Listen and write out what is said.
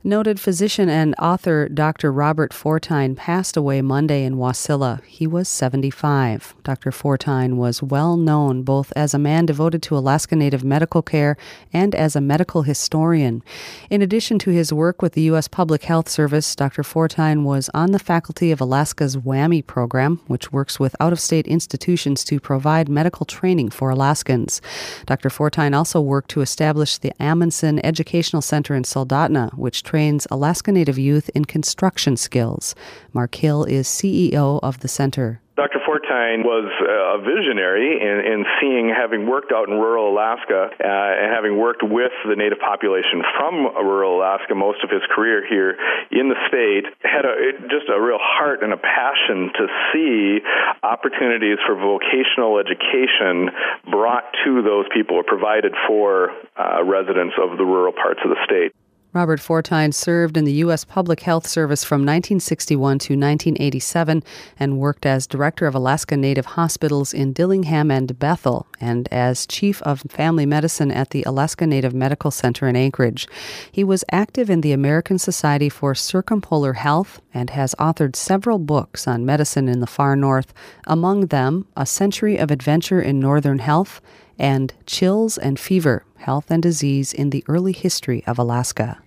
Noted physician and author Dr. Robert Fortyne passed away Monday in Wasilla. He was 75. Dr. Fortyne was well known both as a man devoted to Alaska Native medical care and as a medical historian. In addition to his work with the U.S. Public Health Service, Dr. Fortyne was on the faculty of Alaska's WWAMI program, which works with out-of-state institutions to provide medical training for Alaskans. Dr. Fortyne also worked to establish the Amundsen Educational Center in Soldotna, which trains Alaska Native youth in construction skills. Mark Hill is CEO of the center. Dr. Fortyne was a visionary in seeing, having worked out in rural Alaska and having worked with the Native population from rural Alaska most of his career here in the state, had just a real heart and a passion to see opportunities for vocational education brought to those people or provided for residents of the rural parts of the state. Robert Fortyne served in the U.S. Public Health Service from 1961 to 1987 and worked as Director of Alaska Native Hospitals in Dillingham and Bethel and as Chief of Family Medicine at the Alaska Native Medical Center in Anchorage. He was active in the American Society for Circumpolar Health and has authored several books on medicine in the far north, among them A Century of Adventure in Northern Health and Chills and Fever, Health and Disease in the Early History of Alaska.